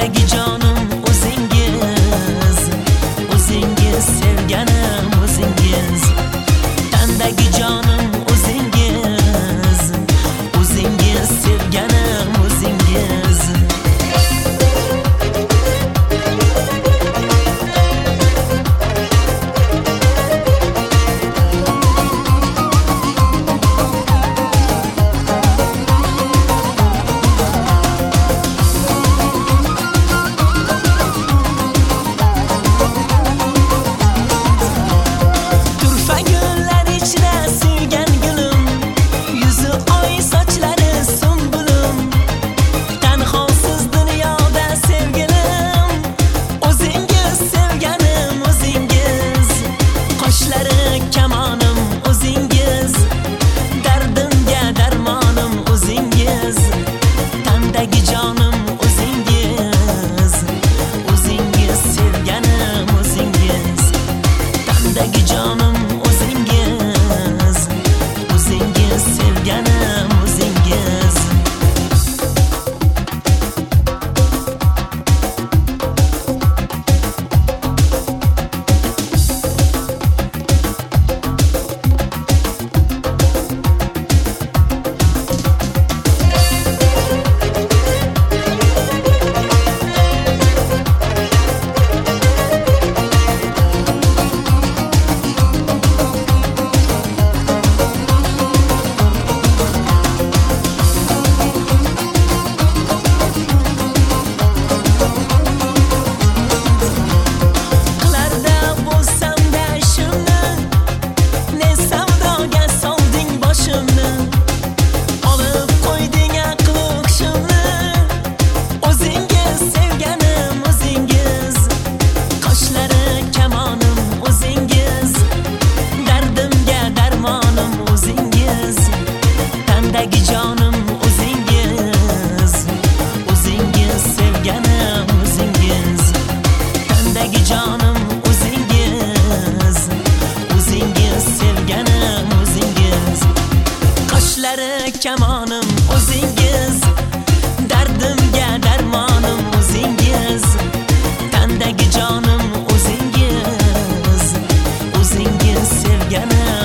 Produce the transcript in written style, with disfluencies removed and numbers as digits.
Tandagi jonim o'zingiz, o'zingiz sevganim o'zingiz. Tandagi jonim o'zingiz, o'zingiz sevganim o'zingiz. Kamonim o'zingiz, dardimga darmonim o'zingiz. Tandagi jonim o'zingiz, o'zingiz sevganim o'zingiz. Tandagi jonim o'zingiz, o'zingiz sevganim o'zingiz. Tandagi jonim o'zingiz, o'zingiz sevganim o'zingiz. Tandagi jonim o'zingiz, o'zingiz sevganim o'zingiz. Qoshlari kamonim o'zingiz, dardimga darmonim o'zingiz. Tandagi jonim o'zingiz, o'zingiz sevganim